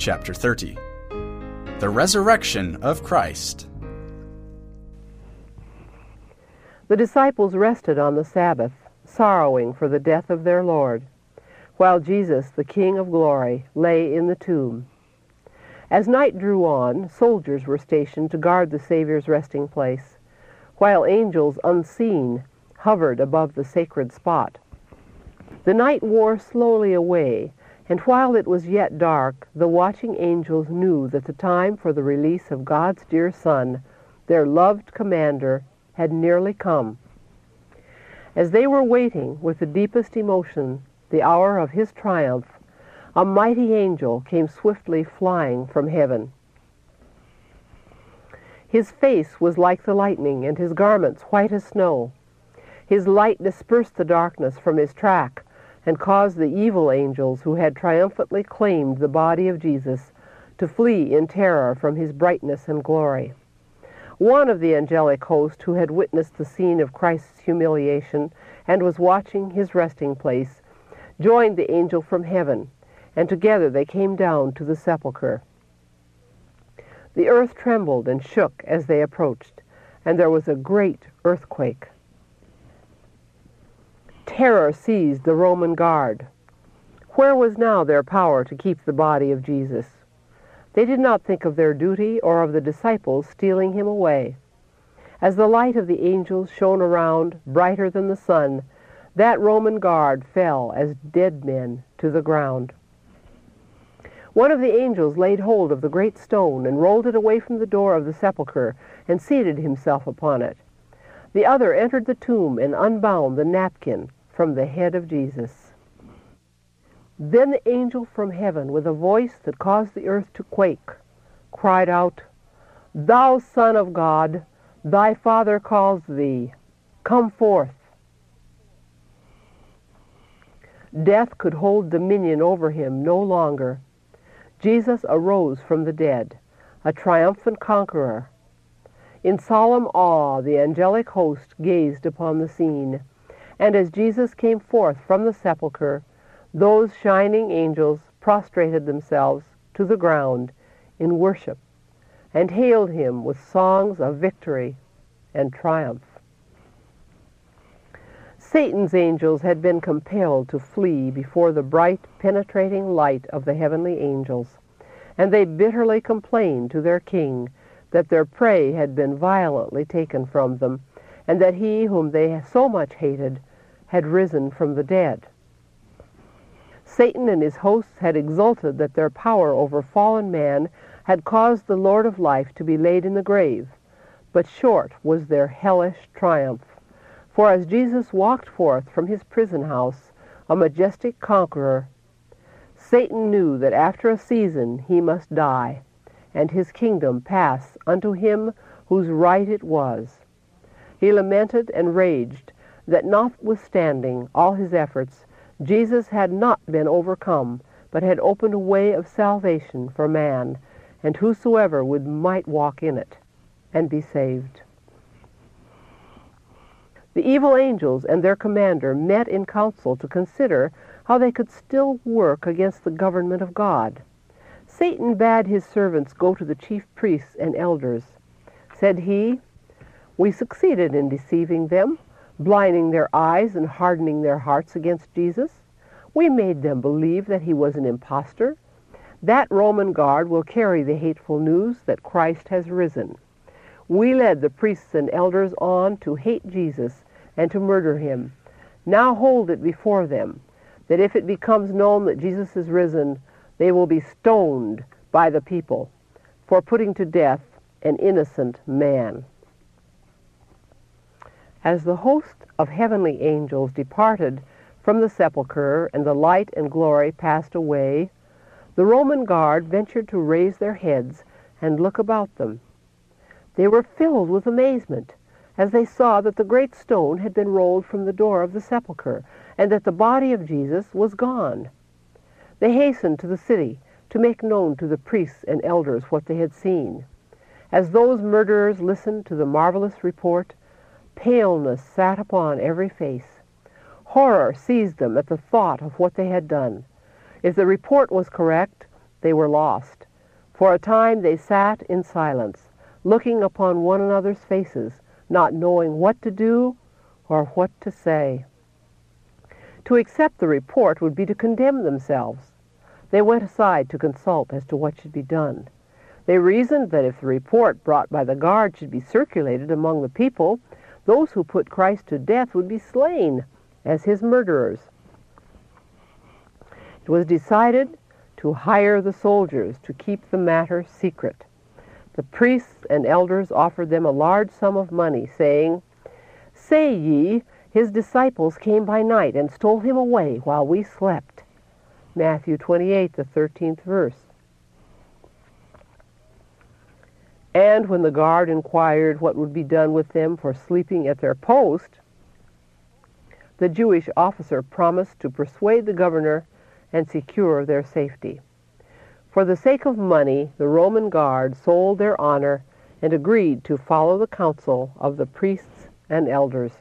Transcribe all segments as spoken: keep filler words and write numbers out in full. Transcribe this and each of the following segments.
chapter thirty. The Resurrection of Christ. The disciples rested on the Sabbath, sorrowing for the death of their Lord, while Jesus, the King of glory, lay in the tomb. As night drew on, soldiers were stationed to guard the Savior's resting place, while angels unseen hovered above the sacred spot. The night wore slowly away, and while it was yet dark, the watching angels knew that the time for the release of God's dear Son, their loved commander, had nearly come. As they were waiting with the deepest emotion the hour of his triumph, a mighty angel came swiftly flying from heaven. His face was like the lightning, and his garments white as snow. His light dispersed the darkness from his track, and caused the evil angels who had triumphantly claimed the body of Jesus to flee in terror from his brightness and glory. One of the angelic host who had witnessed the scene of Christ's humiliation and was watching his resting place joined the angel from heaven, and together they came down to the sepulchre. The earth trembled and shook as they approached, and there was a great earthquake. Terror seized the Roman guard. Where was now their power to keep the body of Jesus? They did not think of their duty or of the disciples stealing him away. As the light of the angels shone around, brighter than the sun, that Roman guard fell as dead men to the ground. One of the angels laid hold of the great stone and rolled it away from the door of the sepulchre and seated himself upon it. The other entered the tomb and unbound the napkin from the head of Jesus. Then the angel from heaven, with a voice that caused the earth to quake, cried out, "Thou Son of God, thy Father calls thee. Come forth." Death could hold dominion over him no longer. Jesus arose from the dead, a triumphant conqueror. In solemn awe, the angelic host gazed upon the scene, and as Jesus came forth from the sepulchre, those shining angels prostrated themselves to the ground in worship and hailed him with songs of victory and triumph. Satan's angels had been compelled to flee before the bright, penetrating light of the heavenly angels, and they bitterly complained to their king that their prey had been violently taken from them, and that he whom they so much hated had risen from the dead. Satan and his hosts had exulted that their power over fallen man had caused the Lord of life to be laid in the grave, but short was their hellish triumph. For as Jesus walked forth from his prison house, a majestic conqueror, Satan knew that after a season he must die, and his kingdom pass unto him whose right it was. He lamented and raged that notwithstanding all his efforts, Jesus had not been overcome, but had opened a way of salvation for man, and whosoever would might walk in it, and be saved. The evil angels and their commander met in council to consider how they could still work against the government of God. Satan bade his servants go to the chief priests and elders. Said he, "We succeeded in deceiving them, blinding their eyes and hardening their hearts against Jesus. We made them believe that he was an impostor. That Roman guard will carry the hateful news that Christ has risen. We led the priests and elders on to hate Jesus and to murder him. Now hold it before them, that if it becomes known that Jesus is risen, they will be stoned by the people for putting to death an innocent man." As the host of heavenly angels departed from the sepulchre and the light and glory passed away, the Roman guard ventured to raise their heads and look about them. They were filled with amazement as they saw that the great stone had been rolled from the door of the sepulchre and that the body of Jesus was gone. They hastened to the city to make known to the priests and elders what they had seen. As those murderers listened to the marvelous report, paleness sat upon every face. Horror seized them at the thought of what they had done. If the report was correct, they were lost. For a time they sat in silence, looking upon one another's faces, not knowing what to do or what to say. To accept the report would be to condemn themselves. They went aside to consult as to what should be done. They reasoned that if the report brought by the guard should be circulated among the people, those who put Christ to death would be slain as his murderers. It was decided to hire the soldiers to keep the matter secret. The priests and elders offered them a large sum of money, saying, "Say ye, his disciples came by night and stole him away while we slept." Matthew twenty-eight, the thirteenth verse. And when the guard inquired what would be done with them for sleeping at their post, the Jewish officer promised to persuade the governor and secure their safety. For the sake of money, the Roman guard sold their honor and agreed to follow the counsel of the priests and elders.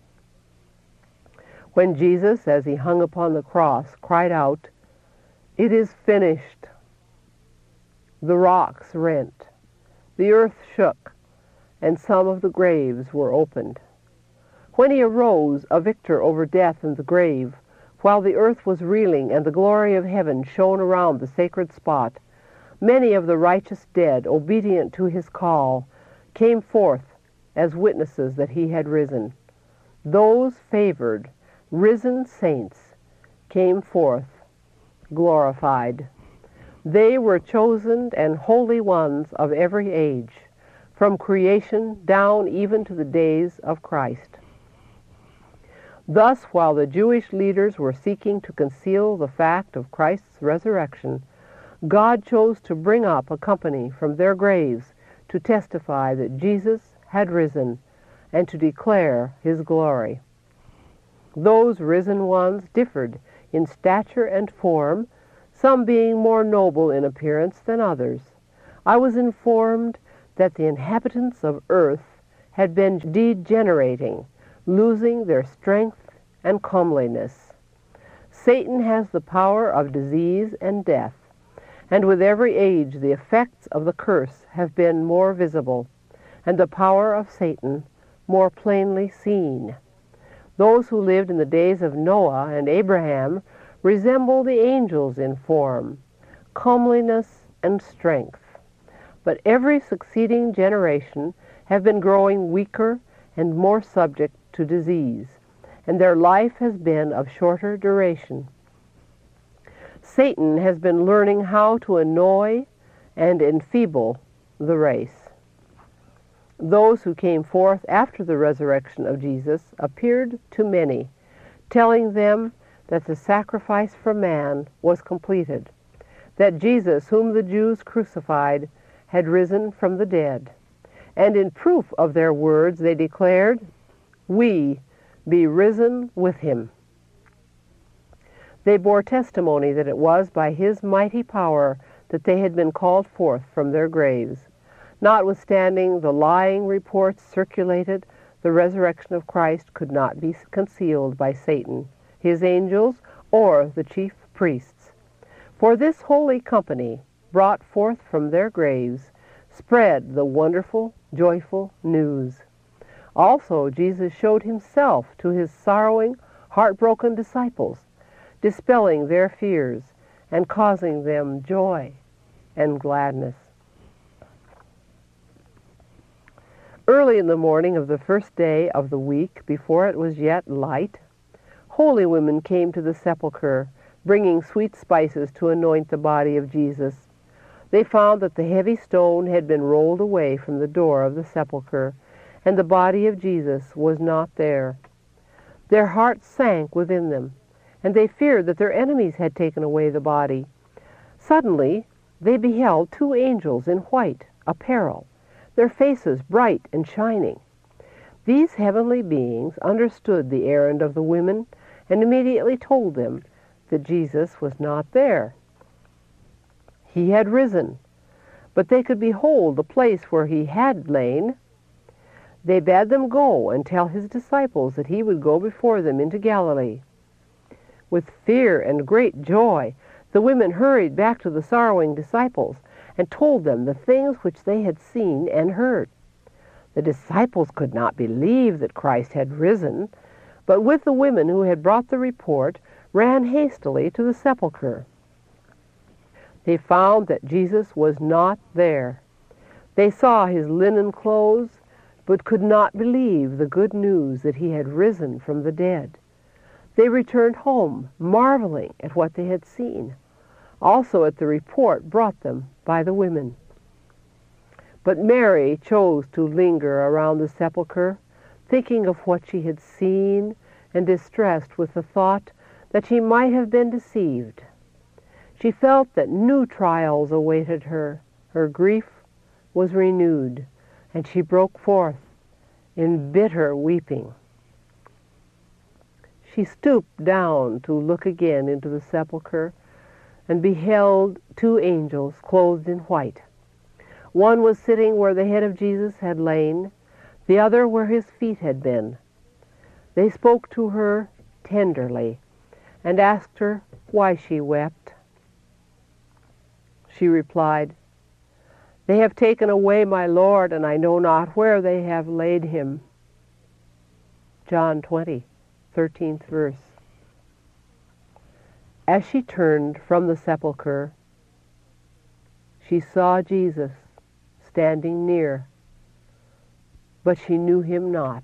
When Jesus, as he hung upon the cross, cried out, "It is finished," the rocks rent, the earth shook, and some of the graves were opened. When he arose, a victor over death and the grave, while the earth was reeling and the glory of heaven shone around the sacred spot, many of the righteous dead, obedient to his call, came forth as witnesses that he had risen. Those favored, risen saints came forth glorified. They were chosen and holy ones of every age, from creation down even to the days of Christ. Thus, while the Jewish leaders were seeking to conceal the fact of Christ's resurrection, God chose to bring up a company from their graves to testify that Jesus had risen and to declare his glory. Those risen ones differed in stature and form, some being more noble in appearance than others. I was informed that the inhabitants of earth had been degenerating, losing their strength and comeliness. Satan has the power of disease and death, and with every age the effects of the curse have been more visible, and the power of Satan more plainly seen. Those who lived in the days of Noah and Abraham resemble the angels in form, comeliness, and strength. But every succeeding generation have been growing weaker and more subject to disease, and their life has been of shorter duration. Satan has been learning how to annoy and enfeeble the race. Those who came forth after the resurrection of Jesus appeared to many, telling them that the sacrifice for man was completed, that Jesus, whom the Jews crucified, had risen from the dead. And in proof of their words they declared, "We be risen with him." They bore testimony that it was by his mighty power that they had been called forth from their graves. Notwithstanding the lying reports circulated, the resurrection of Christ could not be concealed by Satan, his angels, or the chief priests. For this holy company, brought forth from their graves, spread the wonderful, joyful news. Also, Jesus showed himself to his sorrowing, heartbroken disciples, dispelling their fears and causing them joy and gladness. Early in the morning of the first day of the week, before it was yet light, holy women came to the sepulchre, bringing sweet spices to anoint the body of Jesus. They found that the heavy stone had been rolled away from the door of the sepulchre, and the body of Jesus was not there. Their hearts sank within them, and they feared that their enemies had taken away the body. Suddenly they beheld two angels in white apparel, their faces bright and shining. These heavenly beings understood the errand of the women and immediately told them that Jesus was not there. He had risen, but they could behold the place where he had lain. They bade them go and tell his disciples that he would go before them into Galilee. With fear and great joy, The women hurried back to the sorrowing disciples and told them the things which they had seen and heard. The disciples could not believe that Christ had risen, but with the women who had brought the report, ran hastily to the sepulchre. They found that Jesus was not there. They saw his linen clothes, but could not believe the good news that he had risen from the dead. They returned home, marveling at what they had seen, also at the report brought them by the women. But Mary chose to linger around the sepulchre, thinking of what she had seen and distressed with the thought that she might have been deceived. She felt that new trials awaited her. Her grief was renewed, and she broke forth in bitter weeping. She stooped down to look again into the sepulchre and beheld two angels clothed in white. One was sitting where the head of Jesus had lain, the other where his feet had been. They spoke to her tenderly and asked her why she wept. She replied, "They have taken away my Lord, and I know not where they have laid him." John twenty, thirteenth verse. As she turned from the sepulchre, she saw Jesus standing near, but she knew him not.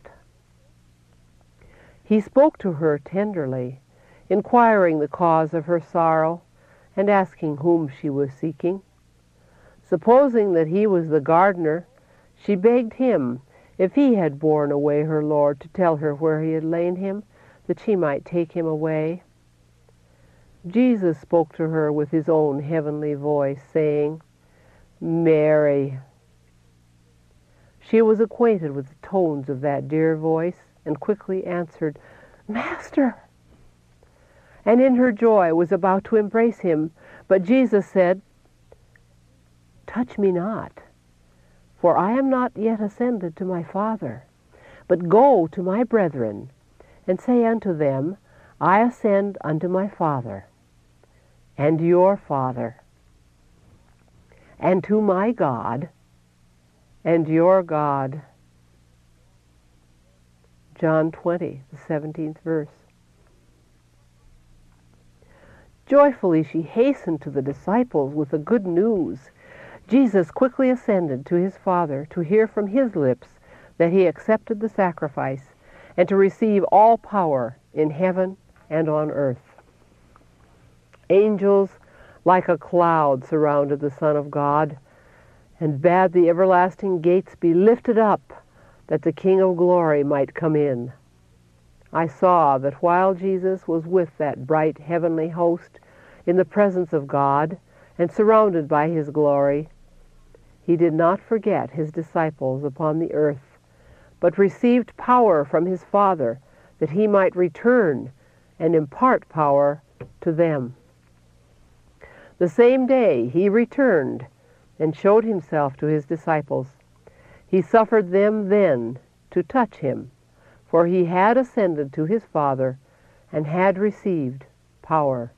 He spoke to her tenderly, inquiring the cause of her sorrow and asking whom she was seeking. Supposing that he was the gardener, she begged him, if he had borne away her Lord, to tell her where he had laid him, that she might take him away. Jesus spoke to her with his own heavenly voice, saying, "Mary." She was acquainted with the tones of that dear voice, and quickly answered, "Master," and in her joy was about to embrace him. But Jesus said, "Touch me not, for I am not yet ascended to my Father, but go to my brethren, and say unto them, I ascend unto my Father, and your Father, and to my God, and your God." John twenty, the seventeenth verse. Joyfully she hastened to the disciples with the good news. Jesus quickly ascended to his Father to hear from his lips that he accepted the sacrifice and to receive all power in heaven and on earth. Angels like a cloud surrounded the Son of God and bade the everlasting gates be lifted up that the King of glory might come in. I saw that while Jesus was with that bright heavenly host in the presence of God and surrounded by his glory, he did not forget his disciples upon the earth, but received power from his Father that he might return and impart power to them. The same day he returned and showed himself to his disciples. He suffered them then to touch him, for he had ascended to his Father and had received power.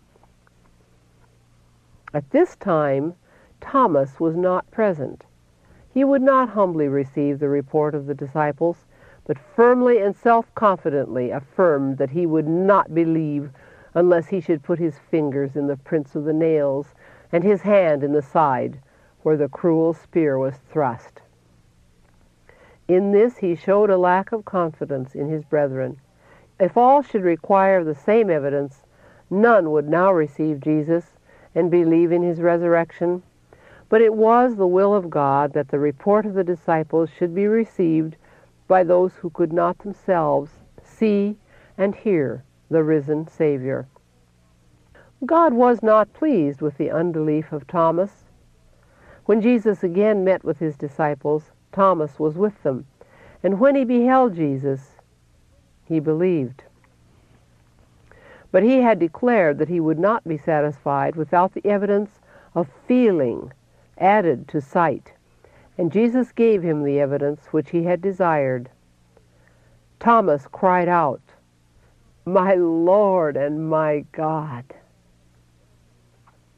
At this time, Thomas was not present. He would not humbly receive the report of the disciples, but firmly and self-confidently affirmed that he would not believe unless he should put his fingers in the prints of the nails and his hand in the side where the cruel spear was thrust. In this he showed a lack of confidence in his brethren. If all should require the same evidence, none would now receive Jesus and believe in his resurrection. But it was the will of God that the report of the disciples should be received by those who could not themselves see and hear the risen Savior. God was not pleased with the unbelief of Thomas. When Jesus again met with his disciples, Thomas was with them, and when he beheld Jesus, he believed. But he had declared that he would not be satisfied without the evidence of feeling added to sight, and Jesus gave him the evidence which he had desired. Thomas cried out, "My Lord and my God!"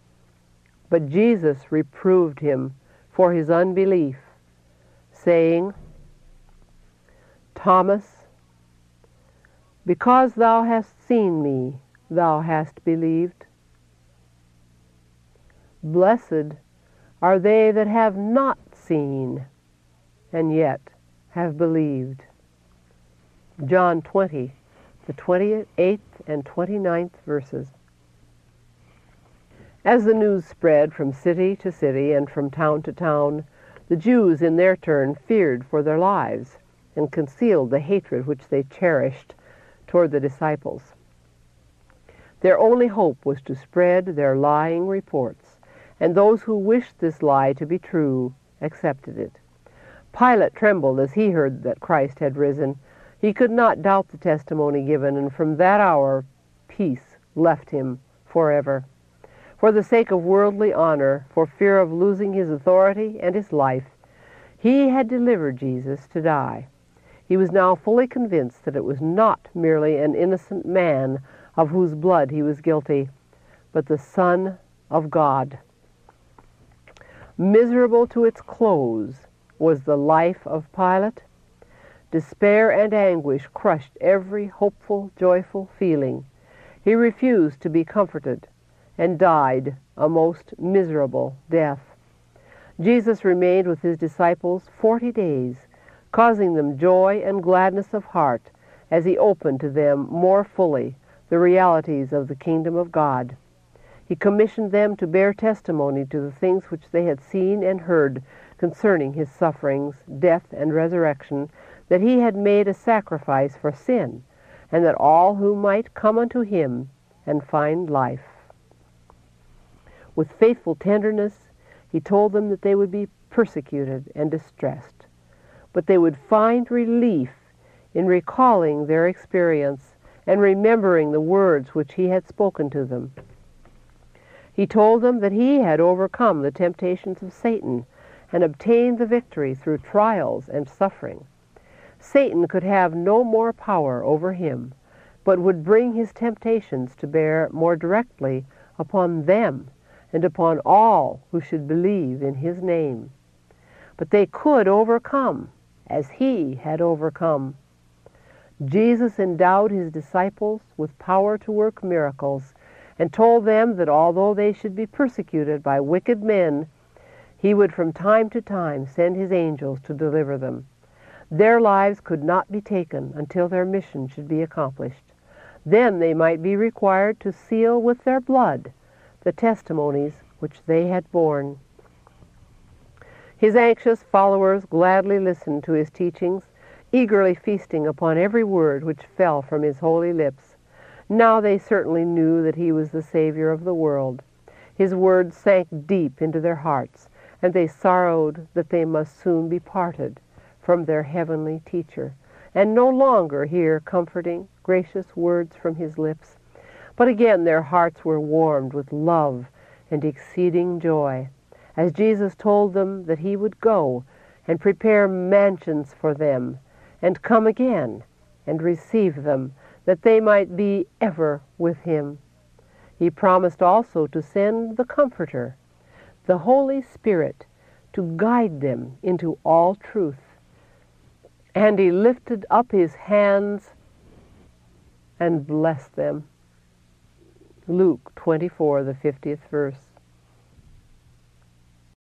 But Jesus reproved him for his unbelief, saying, Thomas, because thou hast seen me, thou hast believed. Blessed are they that have not seen, and yet have believed. John twenty, the twenty-eighth and twenty-ninth verses. As the news spread from city to city and from town to town, the Jews in their turn feared for their lives and concealed the hatred which they cherished toward the disciples. Their only hope was to spread their lying reports, and those who wished this lie to be true accepted it. Pilate trembled as he heard that Christ had risen. He could not doubt the testimony given, and from that hour peace left him forever. For the sake of worldly honor, for fear of losing his authority and his life, he had delivered Jesus to die. He was now fully convinced that it was not merely an innocent man of whose blood he was guilty, but the Son of God. Miserable to its close was the life of Pilate. Despair and anguish crushed every hopeful, joyful feeling. He refused to be comforted, and died a most miserable death. Jesus remained with his disciples forty days, causing them joy and gladness of heart as he opened to them more fully the realities of the kingdom of God. He commissioned them to bear testimony to the things which they had seen and heard concerning his sufferings, death, and resurrection, that he had made a sacrifice for sin, and that all who might come unto him and find life. With faithful tenderness, he told them that they would be persecuted and distressed, but they would find relief in recalling their experience and remembering the words which he had spoken to them. He told them that he had overcome the temptations of Satan and obtained the victory through trials and suffering. Satan could have no more power over him, but would bring his temptations to bear more directly upon them and upon all who should believe in his name. But they could overcome, as he had overcome. Jesus endowed his disciples with power to work miracles, and told them that although they should be persecuted by wicked men, he would from time to time send his angels to deliver them. Their lives could not be taken until their mission should be accomplished. Then they might be required to seal with their blood the testimonies which they had borne. His anxious followers gladly listened to his teachings, eagerly feasting upon every word which fell from his holy lips. Now they certainly knew that he was the Savior of the world. His words sank deep into their hearts, and they sorrowed that they must soon be parted from their heavenly teacher, and no longer hear comforting, gracious words from his lips. But again their hearts were warmed with love and exceeding joy, as Jesus told them that he would go and prepare mansions for them, and come again and receive them, that they might be ever with him. He promised also to send the Comforter, the Holy Spirit, to guide them into all truth. And he lifted up his hands and blessed them. Luke twenty-four, the fiftieth verse.